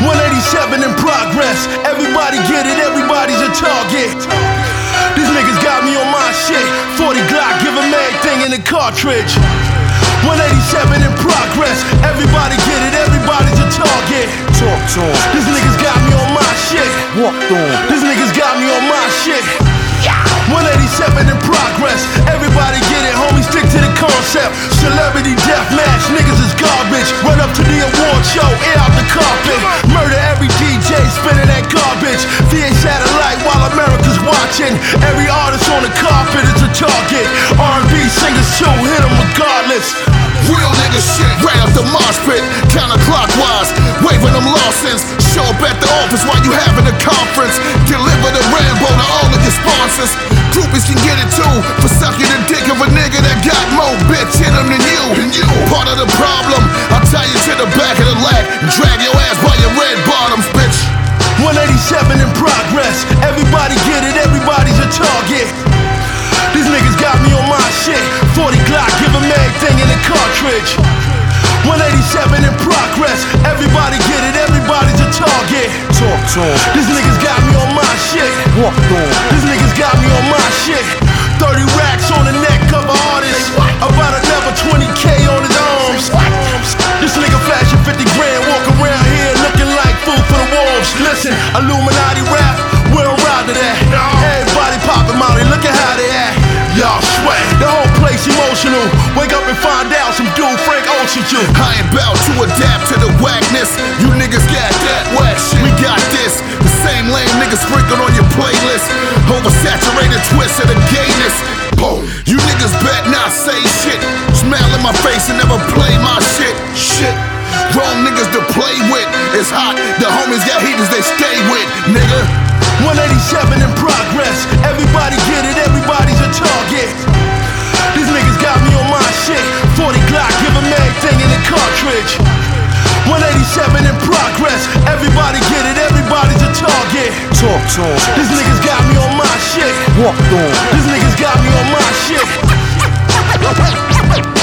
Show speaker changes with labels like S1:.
S1: 187 in progress. Everybody get it, everybody's a target. These niggas got me on my shit. 40 Glock, give them everything in the cartridge. 187 in progress. Everybody get it, everybody's a target.
S2: Talk to 'em.
S1: These niggas got me on my shit.
S2: Walk on 'em.
S1: These niggas got me on my shit. 187 in progress. Everybody get it, homie, stick to the concept. Celebrity deathmatch, niggas is garbage. Run up to the award show, air out the carpet. Murder every DJ spinning that garbage. VA satellite while America's watching. Every artist on the carpet is a target. R&B singers too, hit them regardless.
S3: Real nigga shit, right up the mosh pit, counterclockwise, waving them Lawsons. Show up at the office while you having a conference. Deliver the Rambo to all of your sponsors. Groupies can get it too, for sucking the dick of a nigga that got more bitch in him than you. Part of the problem, I'll tie you to the back of the leg and drag your ass by your red bottoms, bitch.
S1: 187 in progress. Everybody get it, everybody's a target. These niggas got me on my shit. 40 Glock, give them everything in the cartridge. 187 in progress. Everybody get it, everybody's a target.
S2: Talk to 'em.
S1: These niggas got me on my shit.
S2: Walk on 'em.
S1: These niggas got me on my shit. 30 racks on the neck of an artist. About another 20K on his arms. This nigga flashing 50 grand, walk around here looking like food for the wolves. Listen, Illuminati rap, we don't ride to that. Everybody poppin' Molly, look at how they act. Y'all sweat, the whole place emotional. Wake up and find out some dude Frank Ocean you.
S3: I ain't bout to adapt to the whackness. You niggas got that whack shit. We got this. The same lame niggas sprinkled on your playlist. Oversaturated twist of the gayness. Boom. You niggas bet not say shit. Smile in my face and never play my shit. Shit. Wrong niggas to play with. It's hot. The homies got heaters they stay with, nigga.
S1: 187 in progress. Everybody get it, everybody's a target. These niggas got me on my shit. 40 Glock, give them everything in the cartridge. 187 in progress. Everybody get it, everybody's a target.
S2: Talk to 'em.
S1: These niggas got me on my shit.
S2: Walk on 'em.
S1: These niggas got me on my shit.